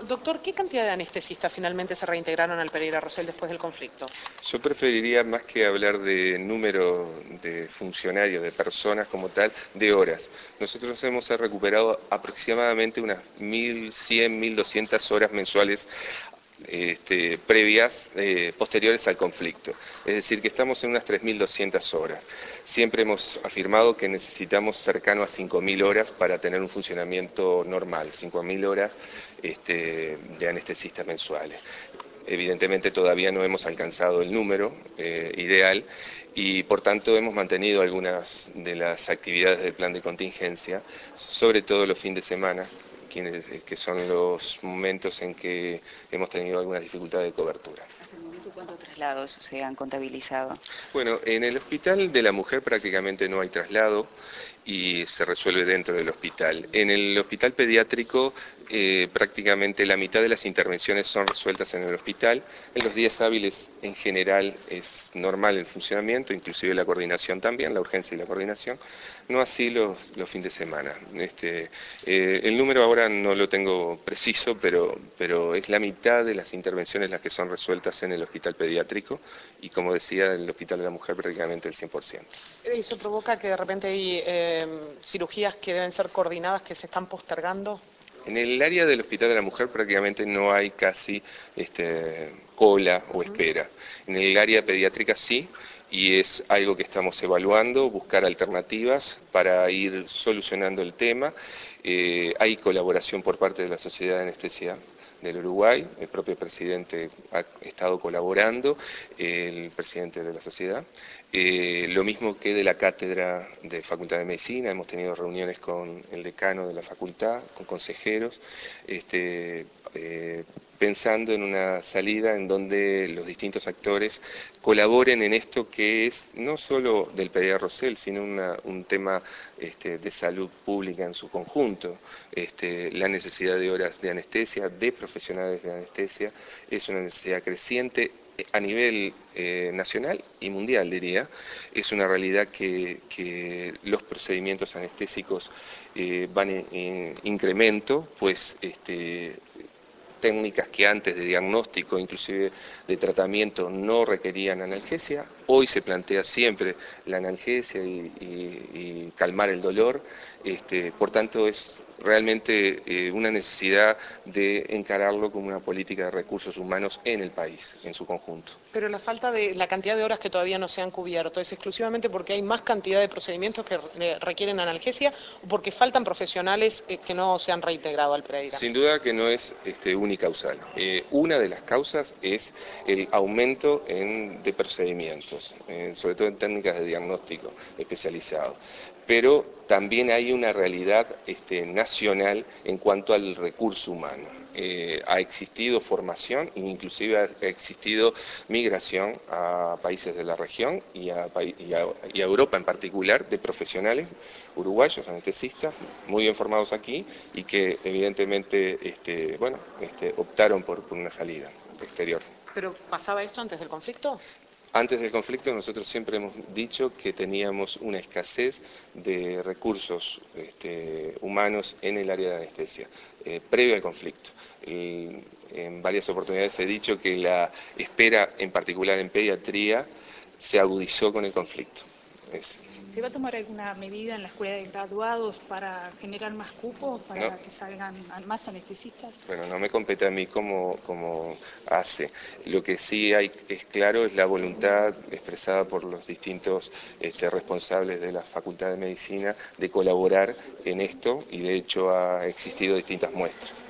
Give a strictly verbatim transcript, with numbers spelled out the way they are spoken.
Doctor, ¿qué cantidad de anestesistas finalmente se reintegraron al Pereira Rosell después del conflicto? Yo preferiría, más que hablar de número de funcionarios, de personas como tal, de horas. Nosotros hemos recuperado aproximadamente unas mil cien, mil doscientas horas mensuales Este, previas, eh, posteriores al conflicto. Es decir, que estamos en unas tres mil doscientas horas. Siempre hemos afirmado que necesitamos cercano a cinco mil horas para tener un funcionamiento normal, cinco mil horas este, de anestesistas mensuales. Evidentemente todavía no hemos alcanzado el número eh, ideal y por tanto hemos mantenido algunas de las actividades del plan de contingencia, sobre todo los fines de semana, que son los momentos en que hemos tenido algunas dificultades de cobertura. ¿Hasta el momento cuántos traslados se han contabilizado? Bueno, en el Hospital de la Mujer prácticamente no hay traslado y se resuelve dentro del hospital. En el hospital pediátrico eh, prácticamente la mitad de las intervenciones son resueltas en el hospital. En los días hábiles en general es normal el funcionamiento, inclusive la coordinación también, la urgencia y la coordinación. No así los, los fines de semana. Este, eh, el número ahora no lo tengo preciso, pero, pero es la mitad de las intervenciones las que son resueltas en el hospital pediátrico y, como decía, en el Hospital de la Mujer prácticamente el cien por ciento. ¿Eso provoca que de repente hay eh, cirugías que deben ser coordinadas que se están postergando? En el área del Hospital de la Mujer prácticamente no hay casi este, cola o espera. En el área pediátrica sí, y es algo que estamos evaluando, buscar alternativas para ir solucionando el tema. Eh, hay colaboración por parte de la Sociedad de Anestesia del Uruguay, el propio presidente ha estado colaborando, el presidente de la sociedad, eh, lo mismo que de la cátedra de Facultad de Medicina, hemos tenido reuniones con el decano de la facultad, con consejeros, este, eh, pensando en una salida en donde los distintos actores colaboren en esto que es no solo del Pereira Rosell, sino una, un tema este, de salud pública en su conjunto. Este, la necesidad de horas de anestesia, de profesionales de anestesia, es una necesidad creciente a nivel eh, nacional y mundial, diría. Es una realidad que, que los procedimientos anestésicos eh, van en, en incremento, pues este, técnicas que antes de diagnóstico, inclusive de tratamiento, no requerían analgesia, hoy se plantea siempre la analgesia y, y, y calmar el dolor, este, por tanto es realmente eh, una necesidad de encararlo como una política de recursos humanos en el país, en su conjunto. Pero la falta de la cantidad de horas que todavía no se han cubierto, ¿es exclusivamente porque hay más cantidad de procedimientos que requieren analgesia o porque faltan profesionales eh, que no se han reintegrado al Pereira? Sin duda que no es este, unicausal. Eh, una de las causas es el aumento en, de procedimientos, eh, sobre todo en técnicas de diagnóstico especializado. Pero también hay una realidad este, nacional en cuanto al recurso humano. Eh, ha existido formación e inclusive ha existido migración a países de la región y a, y a, y a Europa en particular de profesionales uruguayos, anestesistas, muy bien formados aquí y que evidentemente este, bueno, este, optaron por, por una salida exterior. ¿Pero pasaba esto antes del conflicto? Antes del conflicto nosotros siempre hemos dicho que teníamos una escasez de recursos este, humanos en el área de anestesia, eh, previo al conflicto. Y en varias oportunidades he dicho que la espera, en particular en pediatría, se agudizó con el conflicto. Es, ¿Se va a tomar alguna medida en la escuela de graduados para generar más cupos, para no. que salgan más anestesistas? Bueno, no me compete a mí cómo, cómo hace. Lo que sí hay es claro es la voluntad expresada por los distintos este, responsables de la Facultad de Medicina de colaborar en esto y de hecho ha existido distintas muestras.